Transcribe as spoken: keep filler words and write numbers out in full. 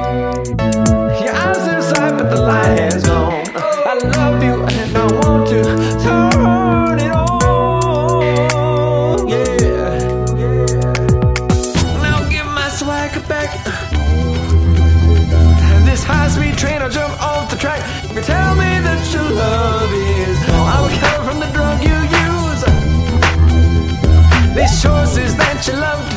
Your eyes in sight, but the light has gone. I love you and I want to turn it on. Yeah, yeah. Now give my swagger back. This high-speed train, I'll jump off the track. You tell me that your love is gone. I will recover from the drug you use. These choices that you love